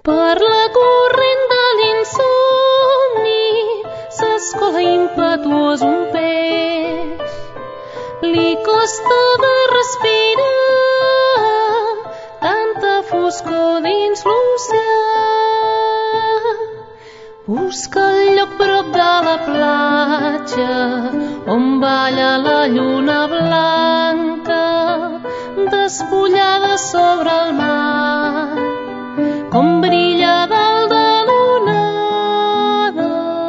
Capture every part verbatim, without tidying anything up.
Per la corrent de l'insomni s'escola impetuós un peix. Li costa de respirar tanta foscor dins l'oceà. Busca el lloc prop de la platja on balla la lluna blanca despullada sobre el mar, com brilla dalt de l'onada.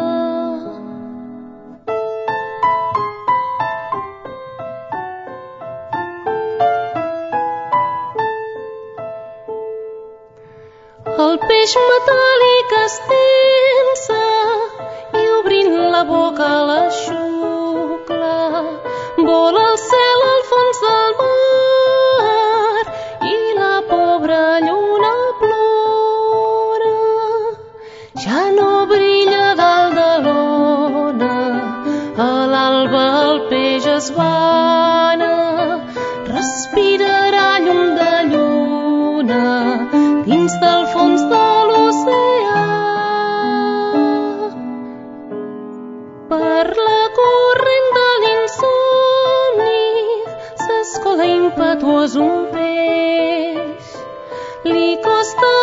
El peix metàl·lic es tensa i obrint la boca l'eixucla. Vola al cel al fons del mar i la pobra lluna plora. Ja no brilla dalt de l'ona, a l'alba el peix es vana, respirarà llum de lluna dins del fons de l'oceà. Per la corrent de l'insomni s'escola impetuós un peix. Li costa